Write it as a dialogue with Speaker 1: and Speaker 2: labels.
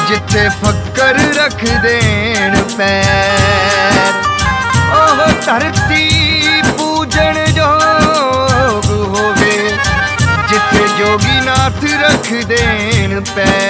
Speaker 1: जिथे फक्कर रख देन पैर। ओह धरती पूजन जोग होवे जिथे जोगी नाथ रख देन पैर।